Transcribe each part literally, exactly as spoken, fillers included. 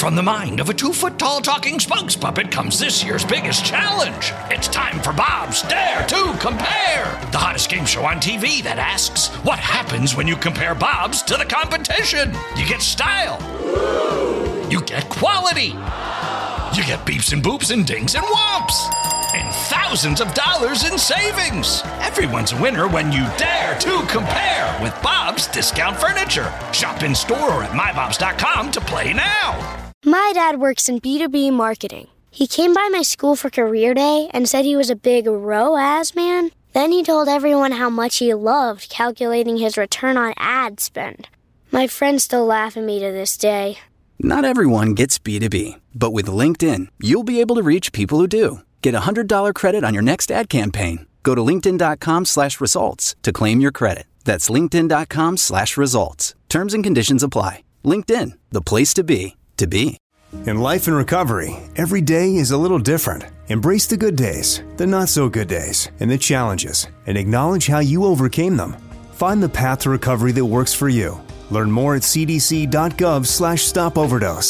From the mind of a two-foot-tall talking spokes puppet comes this year's biggest challenge. It's time for Bob's Dare to Compare, the hottest game show on T V that asks, what happens when you compare Bob's to the competition? You get style. You get quality. You get beeps and boops and dings and whomps. And thousands of dollars in savings. Everyone's a winner when you dare to compare with Bob's Discount Furniture. Shop in store or at my bobs dot com to play now. My dad works in B two B marketing. He came by my school for career day and said he was a big R O A S man. Then he told everyone how much he loved calculating his return on ad spend. My friends still laugh at me to this day. Not everyone gets B two B, but with LinkedIn, you'll be able to reach people who do. Get a one hundred dollars credit on your next ad campaign. Go to linkedin.com slash results to claim your credit. That's linkedin.com slash results. Terms and conditions apply. LinkedIn, the place to be, to be. In life and recovery, every day is a little different. Embrace the good days, the not so good days, and the challenges, and acknowledge how you overcame them. Find the path to recovery that works for you. Learn more at cdc.gov slash stop overdose.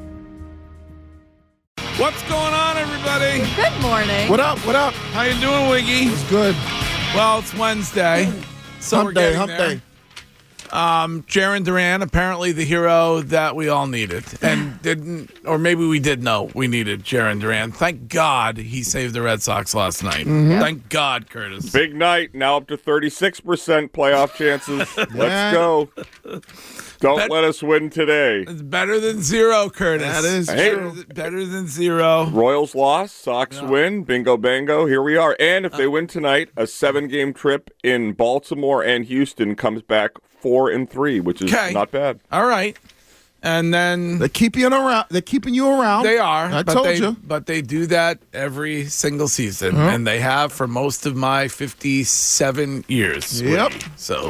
What's going on, everybody? Good morning. What up? What up? How you doing, Wiggy? It's good. Well, it's Wednesday, so hump we're day, getting hump there. day. Um, Jaron Duran, apparently the hero that we all needed, and didn't, or maybe we did know we needed Jaron Duran. Thank God he saved the Red Sox last night. Mm-hmm. Thank God, Curtis. Big night. Now up to thirty-six percent playoff chances. Let's go. Don't Bet- let us win today. It's better than zero, Curtis. That is hey. true. Better than zero. Royals lost. Sox yeah. win. Bingo, bango. Here we are. And if they win tonight, a seven-game trip in Baltimore and Houston comes back four and three, which is okay. not bad. All right. And then they're keeping you around. They're keeping you around. They are. I but told they, you. But they do that every single season, uh-huh. and they have for most of my fifty-seven years. Yep. So,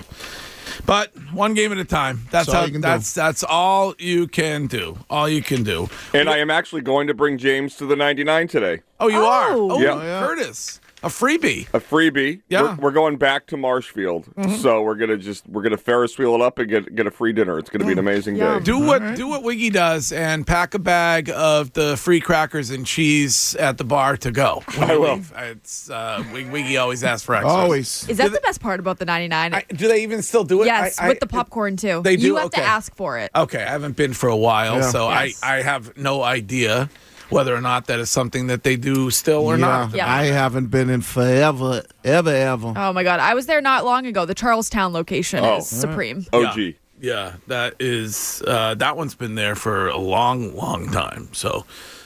but one game at a time. That's, that's how. All you can that's do. that's all you can do. All you can do. And I am actually going to bring James to the ninety-nine today. Oh, you oh. are. Oh, yeah. yeah. Curtis. A freebie. A freebie. Yeah. We're, we're going back to Marshfield, mm-hmm. so we're gonna just we're gonna Ferris wheel it up and get get a free dinner. It's gonna be an amazing yeah. day. Do what right. do what Wiggy does and pack a bag of the free crackers and cheese at the bar to go. When I you will. Leave. It's uh, Wiggy always asks for extras. Always. Is that the best part about the ninety-nine? I, do they even still do it? Yes, I, I, with the popcorn too. They do? You have Okay. to ask for it. Okay, I haven't been for a while, Yeah. so Yes. I, I have no idea whether or not that is something that they do still or yeah. not. Yeah. I haven't been in forever, ever, ever. Oh my God, I was there not long ago. The Charlestown location Oh. is supreme. O G. Yeah, yeah, that is uh, that one's been there for a long, long time. So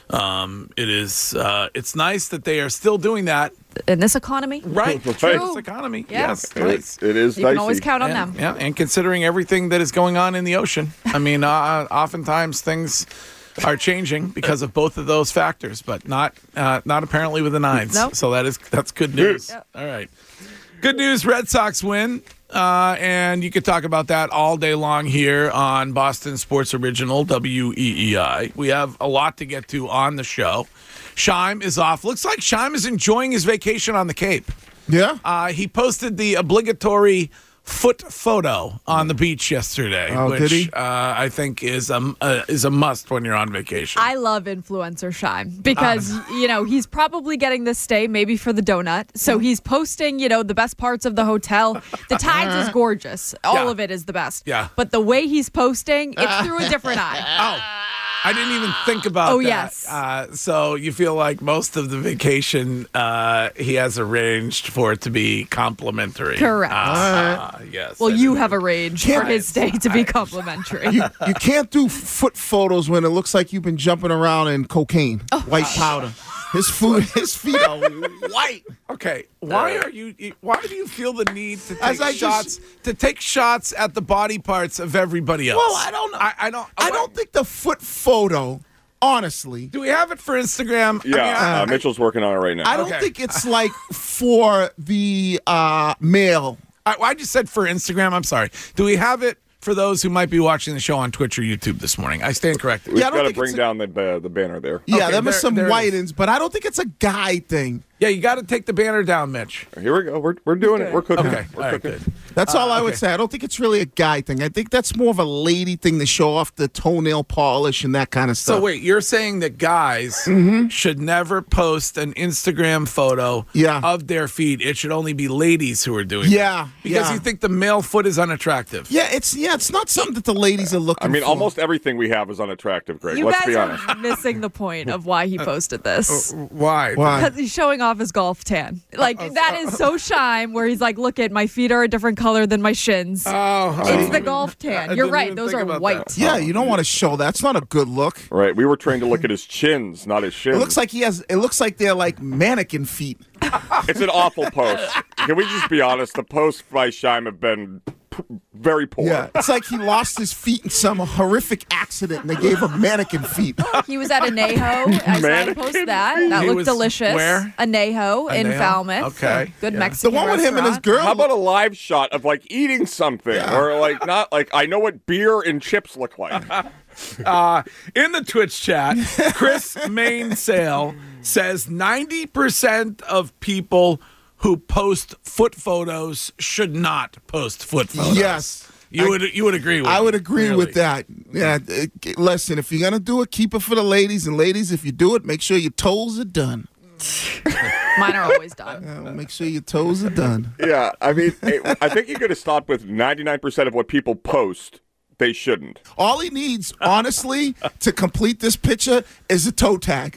um, it is. Uh, it's nice that they are still doing that. In this economy, Right, Right. true. This economy. Yeah. Yes, It, nice. it is you dicey. can always count on And, them. yeah, and considering everything that is going on in the ocean, I mean, uh, oftentimes things are changing because of both of those factors, but not uh, not apparently with the Nines. Nope. So that is that's good news. Yep. All right, good news. Red Sox win, uh, and you could talk about that all day long here on Boston Sports Original W E E I. We have a lot to get to on the show. Scheim is off. Looks like Scheim is enjoying his vacation on the Cape. Yeah? Uh, he posted the obligatory foot photo on the beach yesterday, Oh, which did he? Uh, I think is a uh, is a must when you're on vacation. I love influencer Scheim because, you know, he's probably getting this stay maybe for the donut. So he's posting, you know, the best parts of the hotel. The Tides is gorgeous. All Yeah. of it is the best. Yeah. But the way he's posting, it's through a different eye. oh, I didn't even think about Oh, that. yes. Uh, so you feel like most of the vacation uh, he has arranged for it to be complimentary. Correct. Uh, yes. Well, I you didn't- have arranged for his stay to be complimentary. You, you can't do foot photos when it looks like you've been jumping around in cocaine, white powder. His foot, his feet are white. Okay, why are you? Why do you feel the need to As take I shots just- to take shots at the body parts of everybody else? Well, I don't know. I, I don't. I don't think the foot photo, honestly, Do we have it for Instagram? Yeah, I mean, I- uh, Mitchell's working on it right now. I don't Okay. think it's like for the uh, male. I, I just said for Instagram. I'm sorry. Do we have it for those who might be watching the show on Twitch or YouTube this morning? I stand corrected. We've Yeah, I don't got to think bring it's a- down the uh, the banner there. Yeah, Okay, there was there- some there it is. white-ins, but I don't think it's a guy thing. Yeah, you got to take the banner down, Mitch. Here we go. We're we're doing it. We're cooking. Okay, We're all right, cooking. good. That's all Uh, I would okay. say. I don't think it's really a guy thing. I think that's more of a lady thing to show off the toenail polish and that kind of stuff. So wait, you're saying that guys should never post an Instagram photo Yeah. of their feet. It should only be ladies who are doing Yeah, it. Because yeah. you think the male foot is unattractive. Yeah, it's yeah, it's not something that the ladies are looking I mean, for. almost everything we have is unattractive, Greg. You Let's guys be are honest. missing the point of why he posted this. Why? Why? Because he's showing off his golf tan. Like, that is so Shime, where he's like, look at my feet are a different color than my shins. Oh, It's the golf I tan. You're didn't right. even Those think are about white. that. Yeah, you don't want to show that. It's not a good look. Right. We were trained to look at his chins, not his shins. It looks like he has. It looks like they're like mannequin feet. It's an awful post. Can we just be honest? The posts by Shime have been p- very poor. Yeah, it's like he lost his feet in some horrific accident, and they gave him mannequin feet. He was at Anejo. I saw him Mannequin. post that. That He looked was delicious. where? Anejo in Anejo? Falmouth. Okay. Good Yeah. Mexican The one with him and his restaurant. girl. How about a live shot of like eating something, Yeah. or like not like I know what beer and chips look like. Uh, in the Twitch chat, Chris Mainsail says ninety percent of people who post foot photos should not post foot photos. Yes. You I- would you would agree with I me, would agree clearly. with that. Yeah, uh, g- listen, if you're gonna do it, keep it for the ladies. And ladies, if you do it, make sure your toes are done. Mine are always done. Uh, make sure your toes are done. Yeah, I mean, it, I think you could have stopped with ninety-nine percent of what people post. They shouldn't. All he needs, honestly, to complete this picture is a toe tag.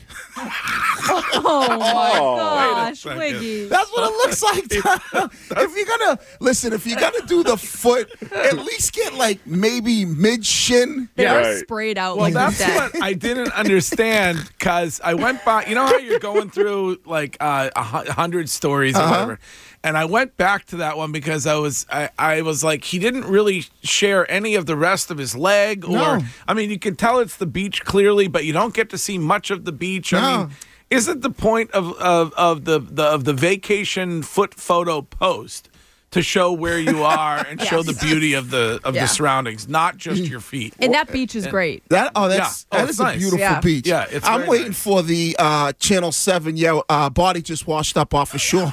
Oh, my gosh, second. Wiggy. That's what it looks like. If you're gonna listen, if you're gonna do the foot, at least get like maybe mid shin. They Yeah. were Right. sprayed out Well, like that's that. what I didn't understand because I went by. You know how you're going through like uh, a hu- hundred stories or Uh-huh. whatever, and I went back to that one because I was I, I was like he didn't really share any of the rest of his leg, or No. I mean you can tell it's the beach clearly, but you don't get to see much of the beach. I No. mean, isn't the point of of, of the, the of the vacation foot photo post to show where you are and show Yes. the beauty of the of Yeah. the surroundings, not just your feet? And that beach is great. That oh, that's Yeah. Oh, that it's is a nice. beautiful Yeah. beach. Yeah, it's I'm very waiting nice. for the uh, Channel Seven. Yeah, uh, body just washed up off the shore.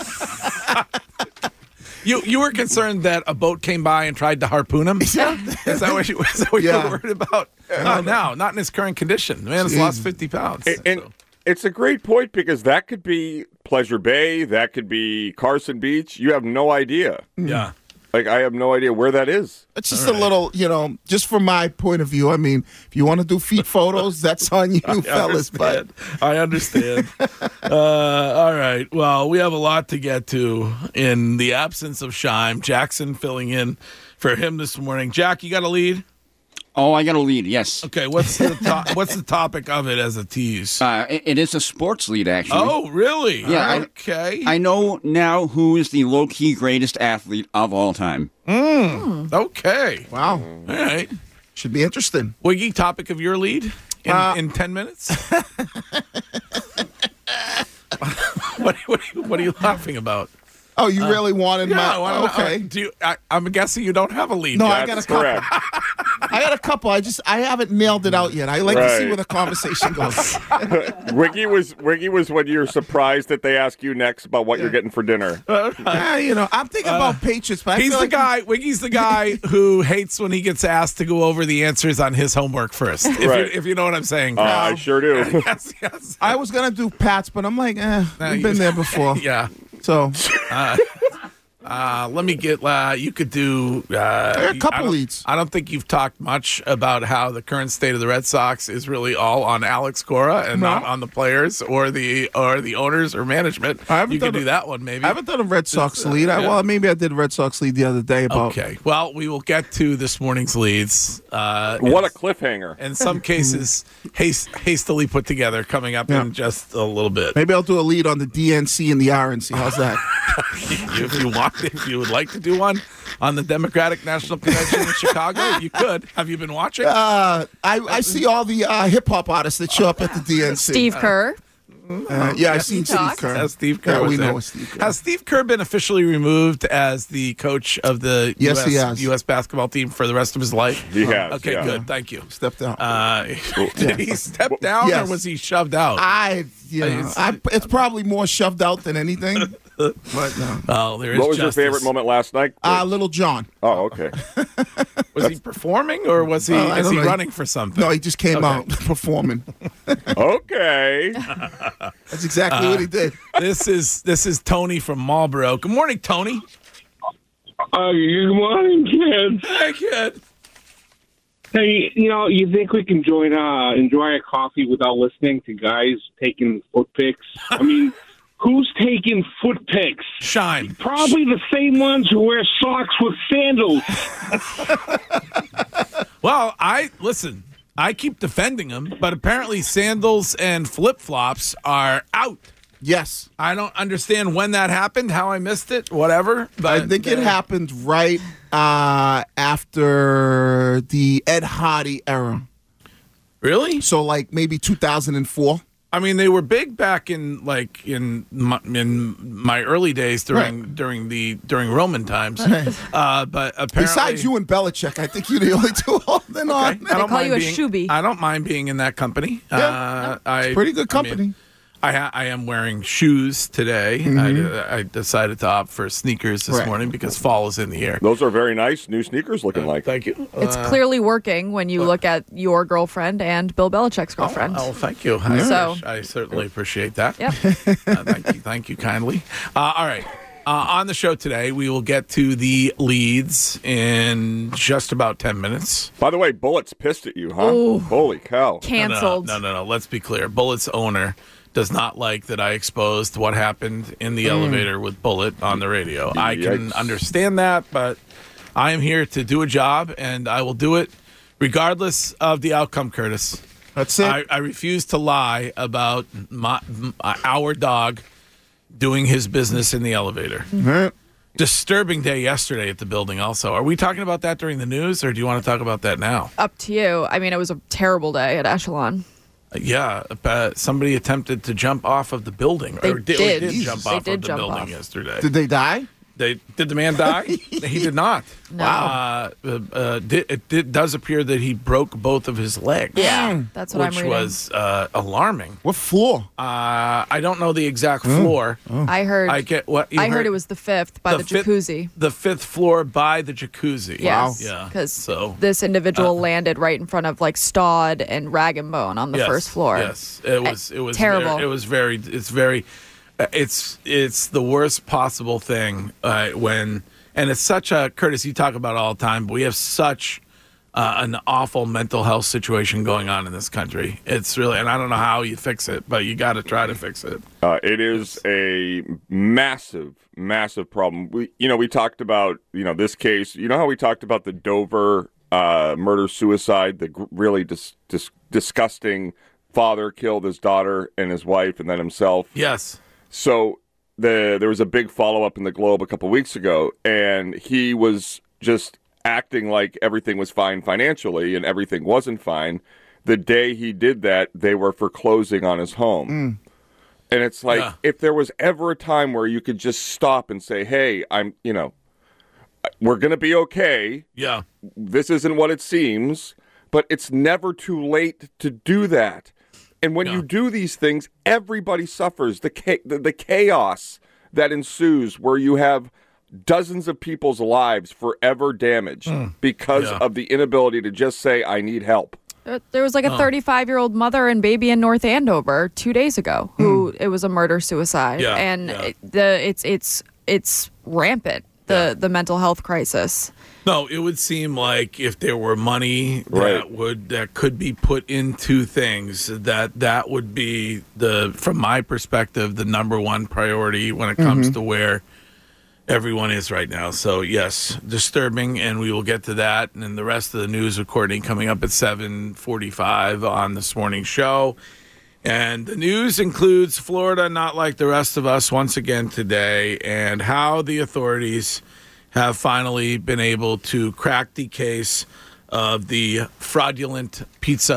You you were concerned that a boat came by and tried to harpoon him? Yeah. Is that what you, is that what Yeah. you were worried about? No, no, not in his current condition. The man has lost fifty pounds. And, and so. it's a great point because that could be Pleasure Bay, that could be Carson Beach. You have no idea. Yeah. Like I have no idea where that is. It's just a little, you know, just from my point of view. I mean, if you want to do feet photos, that's on you, I fellas. But understand. I understand. uh, all right. Well, we have a lot to get to in the absence of Shime. Jackson filling in for him this morning. Jack, you got a lead? Oh, I got a lead, yes. Okay. What's the to- what's the topic of it as a tease? Uh, it, it is a sports lead, actually. Oh, really? Yeah, I- Okay. I know now who is the low-key greatest athlete of all time. okay. wow, All right. should be interesting. Wiggy, topic of your lead in, Uh, in ten minutes? what, what, what are you laughing about? Oh, you really wanted Yeah, my? I wanna- okay. uh, do you, I, I'm guessing you don't have a lead. No, Jack. I got a That's couple. correct. I got a couple. I just I haven't nailed it out yet. I like to see Right. where the conversation goes. Wiggy was Wiggy was when you're surprised that they ask you next about what you're getting for dinner. Yeah, you know, I'm thinking about Patriots, but I He's feel the like guy. Wiggy's the guy who hates when he gets asked to go over the answers on his homework first. If, Right. you, if you know what I'm saying. Uh, I sure do. yes, yes. I was gonna do Pats, but I'm like, eh, No, we've you- been there before. Yeah. So Uh, let me get. Uh, you could do uh, a couple I don't- leads. I don't think you've talked much about how the current state of the Red Sox is really all on Alex Cora and No. not on the players or the or the owners or management. I haven't you could done do a- that one maybe. I haven't done a Red Sox uh, lead. I, yeah. well, maybe I did Red Sox lead the other day about. Okay. Well, we will get to this morning's leads. Uh, What in- a cliffhanger. in some cases, haste, hastily put together, coming up Yeah. in just a little bit. Maybe I'll do a lead on the D N C and the R N C. How's that? If you want, if you would like to do one on the Democratic National Convention in Chicago, you could. Have you been watching? Uh, I, I see all the uh, hip hop artists that show up at the D N C. Steve Kerr. Uh, yeah, I seen Steve talk. Kerr. Has Steve Kerr Yeah, was we there. know it's Steve Kerr. Has Steve Kerr been officially removed as the coach of the Yes, U S, he has. U S basketball team for the rest of his life? He has. Okay, yeah. good. Thank you. Stepped out. Uh, did he step down Yes. or was he shoved out? I, you know, It's- I, it's probably more shoved out than anything. But no. oh, there is What was justice. your favorite moment last night? Uh, Little John. oh, okay. Was he performing or was he, Uh, I is don't he know. running for something? No, he just came Okay. out performing. Okay. That's exactly what he did. This is this is Tony from Marlboro. Good morning, Tony. Uh, good morning, kids. Hey, kid. Hey, you know, you think we can join, uh, enjoy a coffee without listening to guys taking foot pics? I mean, who's taking foot pics? Shine. Probably the same ones who wear socks with sandals. Well, I listen. I keep defending him, but apparently sandals and flip flops are out. Yes. I don't understand when that happened, how I missed it, whatever. But I think it uh, happened right uh, after the Ed Hardy era. Really? So, like, maybe two thousand four. I mean, they were big back in like in my, in my early days during Right. during the during Roman times. Uh, but apparently, Besides you and Belichick, I think you're the only two holding on. I don't call mind you a being, shubi. I don't mind being in that company. Yeah. Uh, I, Pretty good I mean, company. I, ha- I am wearing shoes today. I, I decided to opt for sneakers this Right. morning because fall is in the air. Those are very nice new sneakers looking like. Thank you. It's clearly working when you look at your girlfriend and Bill Belichick's girlfriend. Oh, thank you. I, So- I certainly appreciate that. Yep. Uh, thank you. Thank you kindly. Uh, all right. Uh, on the show today, we will get to the leads in just about ten minutes. By the way, Bullet's pissed at you, huh? Holy cow. Canceled. No, no, no, no. Let's be clear. Bullet's owner does not like that I exposed what happened in the elevator with Bullet on the radio. I can Yikes. understand that, but I am here to do a job, and I will do it regardless of the outcome, Curtis. That's it. I, I refuse to lie about my, m- our dog doing his business in the elevator. Right. Disturbing day yesterday at the building also. Are we talking about that during the news, or do you want to talk about that now? Up to you. I mean, it was a terrible day at Echelon. Uh, Yeah, uh, somebody attempted to jump off of the building. They or did, did. Or did jump They off did of the jump building off. yesterday. Did they die? They did the man die? He did not. No. Uh, uh, uh, did, it did, does appear that he broke both of his legs. Yeah, that's what which I'm reading. was uh, alarming. What floor? Uh, I don't know the exact floor. I heard. I get what you I heard it was the fifth by the, fifth- jacuzzi. The fifth floor by the jacuzzi. Yes, Yeah. because So this individual landed right in front of like Stod and Rag and Bone on the yes, first floor. Yes, it was. It was terrible. Very, it was very. It's very. uh, It's it's the worst possible thing uh, when, and it's such a Curtis. You talk about it all the time, but we have such uh, an awful mental health situation going on in this country. It's really, and I don't know how you fix it, but you got to try to fix it. Uh, it is a massive, massive problem. We, you know, we talked about, you know, this case. You know how we talked about the Dover uh, murder-suicide, the gr- really dis- dis- disgusting father killed his daughter and his wife and then himself. Yes. So the there was a big follow-up in the Globe a couple weeks ago, and he was just acting like everything was fine financially and everything wasn't fine. The day he did that, they were foreclosing on his home. And it's like, Yeah. if there was ever a time where you could just stop and say, hey, I'm, you know, we're going to be okay. Yeah. This isn't what it seems, but it's never too late to do that. And when Yeah. you do these things, everybody suffers the, cha- the the chaos that ensues, where you have dozens of people's lives forever damaged because Yeah. of the inability to just say, I need help. Uh, There was like a thirty-five-year-old mother and baby in North Andover two days ago who it was a murder suicide, Yeah, and yeah. it, the it's it's it's rampant the the mental health crisis. No, it would seem like if there were money that Right. would that could be put into things, that that would be the, from my perspective, the number one priority when it comes to where everyone is right now. So yes, disturbing, and we will get to that and then the rest of the news with Courtney coming up at seven forty-five on this morning's show. And the news includes Florida not like the rest of us once again today, and how the authorities have finally been able to crack the case of the fraudulent pizza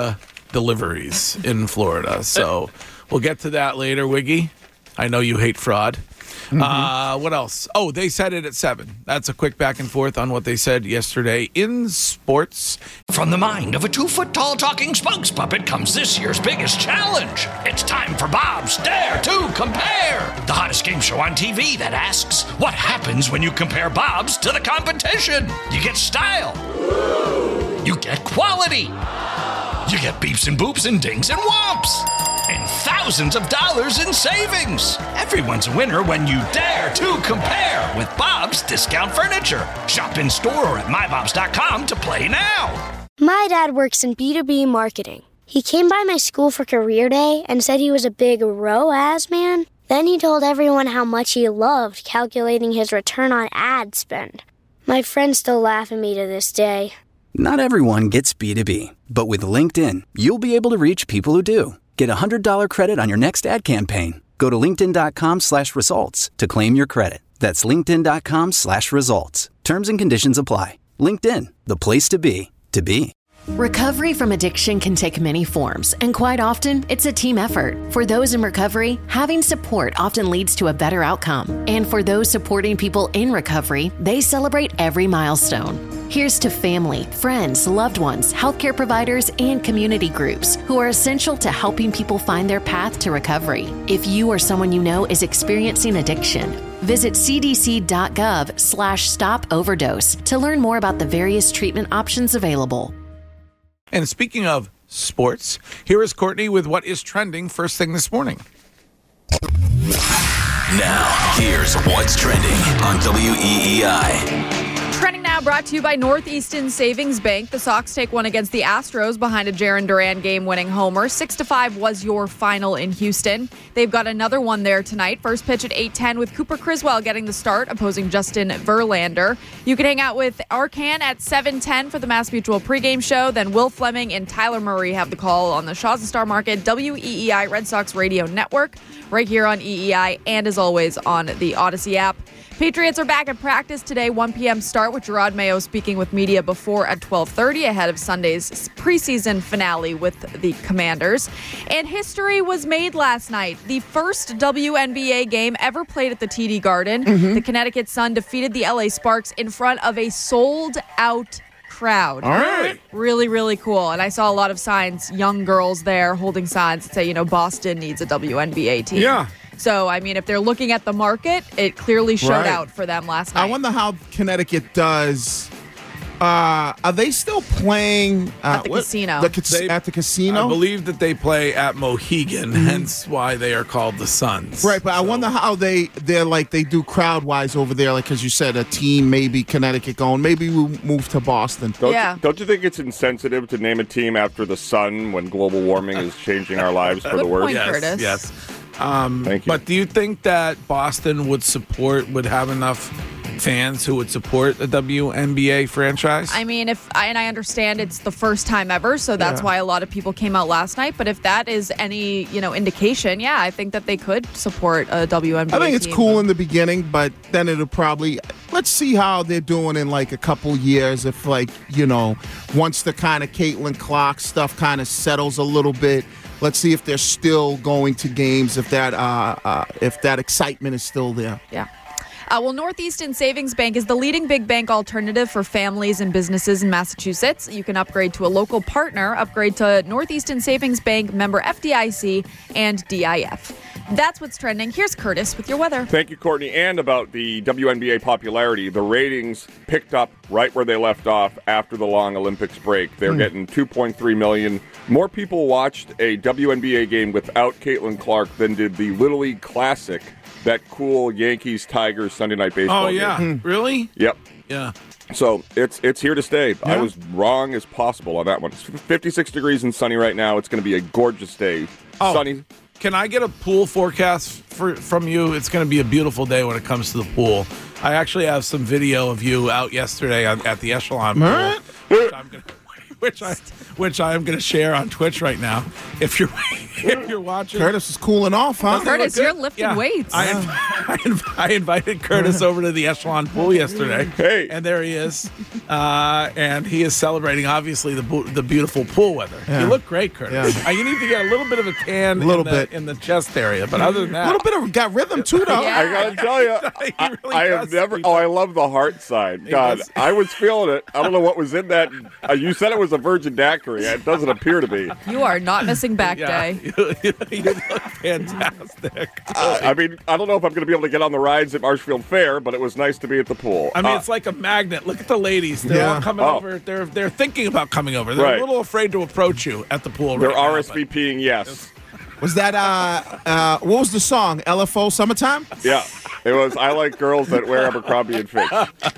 deliveries in Florida. So we'll get to that later, Wiggy. I know you hate fraud. Mm-hmm. Uh, what else? Oh, they said it at seven. That's a quick back and forth on what they said yesterday in sports. From the mind of a two-foot-tall talking spokes puppet comes this year's biggest challenge. It's time for Bob's Dare to Compare, the hottest game show on T V that asks, what happens when you compare Bob's to the competition? You get style. You get quality. You get beeps and boops and dings and whomps. And thousands of dollars in savings. Everyone's a winner when you dare to compare with Bob's Discount Furniture. Shop in store or at my bobs dot com to play now. My dad works in B two B marketing. He came by my school for career day and said he was a big R O A S man. Then he told everyone how much he loved calculating his return on ad spend. My friends still laugh at me to this day. Not everyone gets B two B, but with LinkedIn, you'll be able to reach people who do. Get a one hundred dollars credit on your next ad campaign. Go to linkedin.com slash results to claim your credit. That's linkedin.com slash results. Terms and conditions apply. LinkedIn, the place to be, to be. Recovery from addiction can take many forms, and quite often, it's a team effort. For those in recovery, having support often leads to a better outcome. And for those supporting people in recovery, they celebrate every milestone. Here's to family, friends, loved ones, healthcare providers, and community groups who are essential to helping people find their path to recovery. If you or someone you know is experiencing addiction, visit cdc.gov slash stop overdose to learn more about the various treatment options available. And speaking of sports, here is Courtney with what is trending first thing this morning. Now, here's what's trending on W E E I. Trending now brought to you by Northeastern Savings Bank. The Sox take one against the Astros behind a Jarren Duran game-winning homer. Six to five was your final in Houston. They've got another one there tonight. First pitch at eight ten with Cooper Criswell getting the start, opposing Justin Verlander. You can hang out with Arcan at seven ten for the Mass Mutual pregame show. Then Will Fleming and Tyler Murray have the call on the Shaw's and Star Market W E E I Red Sox Radio Network, right here on E E I, and as always on the Odyssey app. Patriots are back at practice today, one p.m. start with Gerard Mayo speaking with media before at twelve thirty ahead of Sunday's preseason finale with the Commanders. And history was made last night. The first W N B A game ever played at the T D Garden. Mm-hmm. The Connecticut Sun defeated the L A Sparks in front of a sold-out crowd. All right. Really, really cool. And I saw a lot of signs, young girls there holding signs that say, you know, Boston needs a W N B A team. Yeah. So, I mean, if they're looking at the market, it clearly showed Right. out for them last night. I wonder how Connecticut does. Uh, are they still playing uh, At the what- casino. The cas- They- at the casino? I believe that they play at Mohegan, Mm-hmm. hence why they are called the Suns. Right, but I So- wonder how they they're like they do crowd wise over there. Like as you said, a team maybe Connecticut going. Maybe we move to Boston. Don't, Yeah. you, don't you think it's insensitive to name a team after the sun when global warming is changing our lives for Good the worse? point, Yes, Curtis. yes. Um, Thank you. But do you think that Boston would support, would have enough fans who would support a W N B A franchise? I mean, if I, and I understand it's the first time ever, so that's Yeah. why a lot of people came out last night. But if that is any, you know, indication, yeah, I think that they could support a W N B A I think it's team. cool in the beginning, but then it'll probably let's see how they're doing in like a couple years. If like you know, once the kind of Caitlin Clark stuff kind of settles a little bit. Let's see if they're still going to games, if that uh, uh, if that excitement is still there. Yeah. Uh, well, Northeastern Savings Bank is the leading big bank alternative for families and businesses in Massachusetts. You can upgrade to a local partner, upgrade to Northeastern Savings Bank, member F D I C and D I F. That's what's trending. Here's Curtis with your weather. Thank you, Courtney. And about the W N B A popularity, the ratings picked up right where they left off after the long Olympics break. They're Mm. getting two point three million. More people watched a W N B A game without Caitlin Clark than did the Little League Classic, that cool Yankees-Tigers Sunday night baseball oh, yeah. game. Really? Yep. Yeah. So it's it's here to stay. I Yeah. was wrong as possible on that one. It's fifty-six degrees and sunny right now. It's going to be a gorgeous day. Oh. Sunny. Can I get a pool forecast for, from you? It's going to be a beautiful day when it comes to the pool. I actually have some video of you out yesterday on, at the Echelon pool, All right. which I'm going to, which I, which I am going to share on Twitch right now. If you're if you're watching, Curtis is cooling off, huh? Curtis, you're lifting Yeah. weights. I, inv- I, inv- I invited Curtis over to the Echelon pool yesterday. Hey. And there he is. Uh, and he is celebrating, obviously, the bu- the beautiful pool weather. Yeah. You look great, Curtis. Yeah. Uh, you need to get a little bit of a tan Little in, the, bit. in the chest area. But other than A that, little bit of got rhythm too, though. Yeah. I gotta tell you, He I, really I have does. never. He Oh, does. I love the heart side. God, does. I was feeling it. I don't know what was in that. Uh, you said it was a virgin daiquiri. It doesn't appear to be. You are not missing back yeah, day. you, you look fantastic. Uh, I mean, I don't know if I'm going to be able to get on the rides at Marshfield Fair, but it was nice to be at the pool. I mean, Uh, it's like a magnet. Look at the ladies. They're Yeah. all coming Oh. over. They're they're thinking about coming over. They're Right. a little afraid to approach you at the pool. they're right now, R S V P ing yes. Was that uh uh what was the song? L F O Summertime? Yeah, it was. I like girls that wear Abercrombie and Fitch.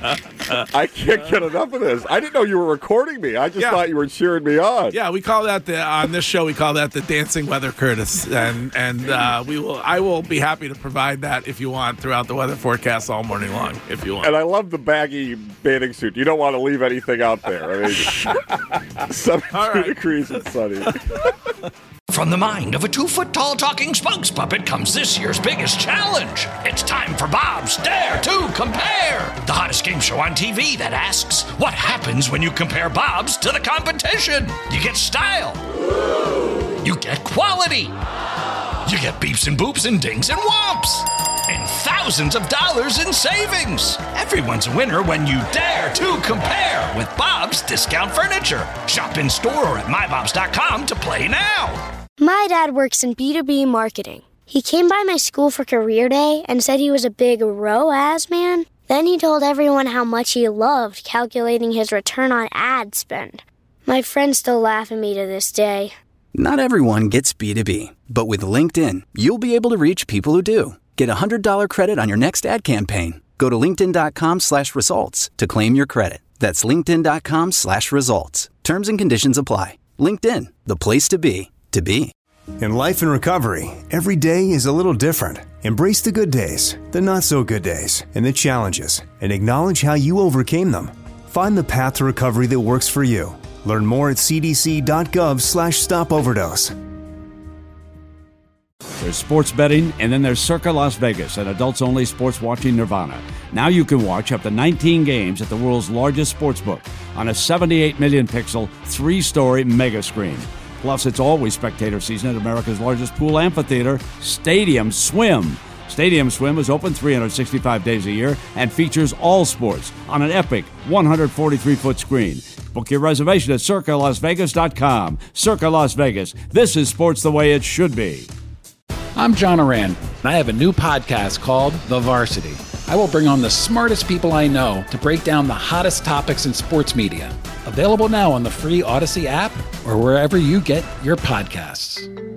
I can't get enough of this. I didn't know you were recording me. I just Yeah. thought you were cheering me on. Yeah, we call that the on this show. We call that the dancing weather, Curtis, and and uh, we will. I will be happy to provide that if you want throughout the weather forecast all morning long. If you want. And I love the baggy bathing suit. You don't want to leave anything out there. I mean, seventy-two All right. degrees and sunny. From the mind of a two-foot-tall talking spokes puppet comes this year's biggest challenge. It's time for Bob's Dare to Compare, the hottest game show on T V that asks, what happens when you compare Bob's to the competition? You get style. You get quality. You get beeps and boops and dings and whomps. And thousands of dollars in savings. Everyone's a winner when you dare to compare with Bob's Discount Furniture. Shop in store or at my bobs dot com to play now. My dad works in B two B marketing. He came by my school for career day and said he was a big R O A S man. Then he told everyone how much he loved calculating his return on ad spend. My friends still laugh at me to this day. Not everyone gets B two B, but with LinkedIn, you'll be able to reach people who do. Get a one hundred dollars credit on your next ad campaign. Go to linkedin.com slash results to claim your credit. That's linkedin.com slash results. Terms and conditions apply. LinkedIn, the place to be, to be. In life and recovery, every day is a little different. Embrace the good days, the not so good days, and the challenges, and acknowledge how you overcame them. Find the path to recovery that works for you. Learn more at cdc.gov slash stop overdose. There's sports betting, and then there's Circa Las Vegas, an adults-only sports watching nirvana. Now you can watch up to nineteen games at the world's largest sportsbook on a seventy-eight million pixel, three-story mega screen. Plus, it's always spectator season at America's largest pool amphitheater, Stadium Swim. Stadium Swim is open three hundred sixty-five days a year and features all sports on an epic one hundred forty-three foot screen. Book your reservation at circa las vegas dot com. Circa Las Vegas. This is sports the way it should be. I'm John Oran, and I have a new podcast called The Varsity. I will bring on the smartest people I know to break down the hottest topics in sports media. Available now on the free Odyssey app or wherever you get your podcasts.